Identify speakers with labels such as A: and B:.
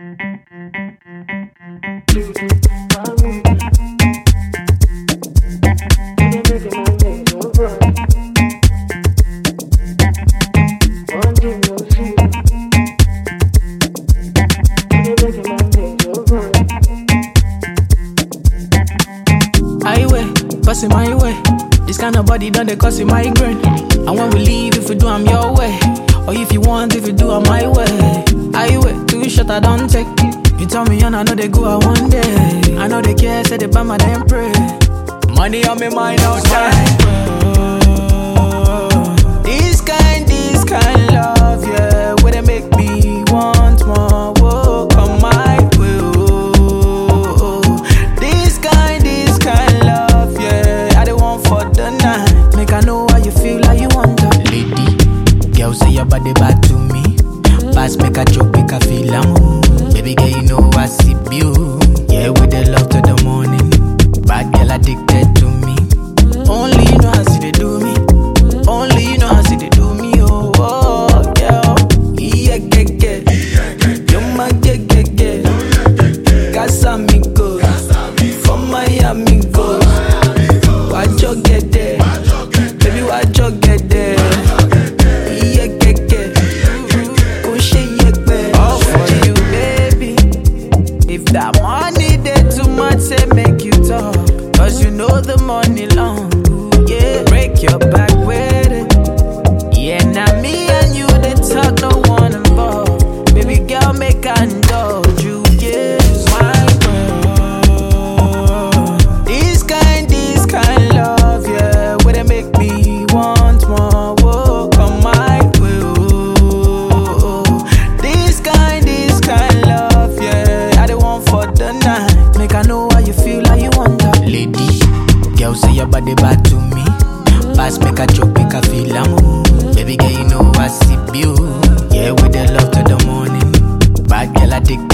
A: Cause in my way, this kind of body done they cause in migraine. And when we leave, if we do, I'm your way. Or if you want, if you do, I'm my way. I wait, too short, I don't take. You tell me, and I know they go out one day. I know they care, say they buy my damn pray. Money on me mind all time. This kind love, yeah, where they make me want more. Whoa, come my way. Oh. This kind love, yeah, I the one for the night. Make I know how you feel, how you want to. Lady, girl say your body bad to me. Pass make a joke, make a feel I'm. Baby girl, you know I see you. Yeah, with the love to the morning. Bad girl addicted to me. Only you know how see they do me. Only you know how see they do me. Oh, girl. Yeah, get. You're my get. Casamigos. From Miami goes. Watch you get there. Baby, watch you get there. Yeah, get. Push it, all for you, baby. If that money there too much, say make you talk. Cause you know the money long. Yeah, break your back with it. Yeah, now me and you, they talk, no one involved. Baby girl, make I indulge you, yeah. My world. This kind love, yeah, where they make me want more. Whoa, come my way. Oh. This kind love, yeah, I the one for the night. Make I know how you feel, how you want that. Lady, girl say your body bad to me. Pass make a joke, make a feel I'm. Baby girl, you know I see you. Yeah, with the love to the morning. Bad girl addicted